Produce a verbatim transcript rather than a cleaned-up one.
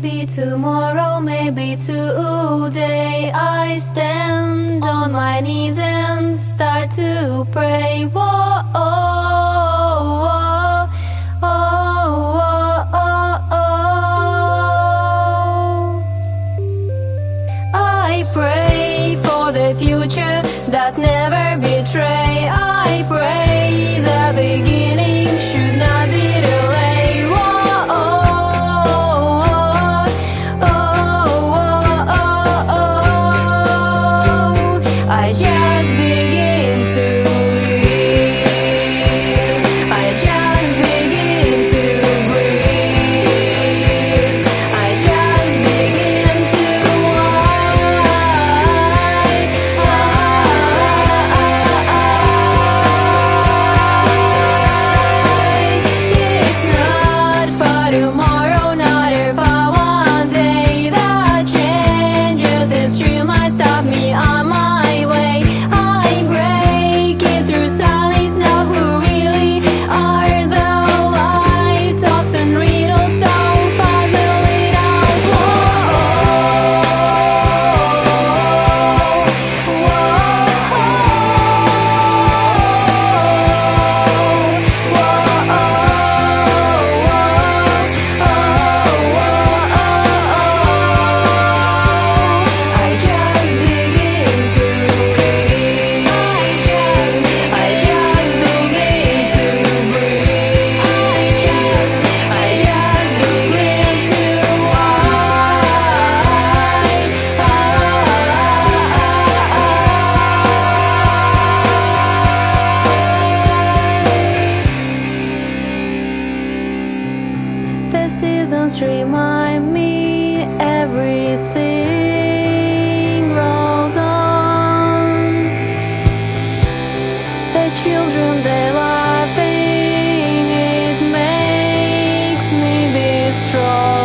Maybe tomorrow, maybe today, I stand on my knees and start to pray. Whoa, oh, oh, oh, oh, oh. I pray for the future that never betray. I pray the beginning should not be delayed. Whoa, oh, oh, oh, oh, oh. I just begin to live. I just begin to breathe. I just begin to It's not for tomorrow, not if I one day that changes. It's true, might stop me on my way. I'm breaking through silence now. Who really are the lights? Often riddles, so puzzle it out. I just begin to breathe. I just, I just begin to breathe. I just, I just begin to The seasons remind me everything rolls on. The children, they laughing, it makes me be strong.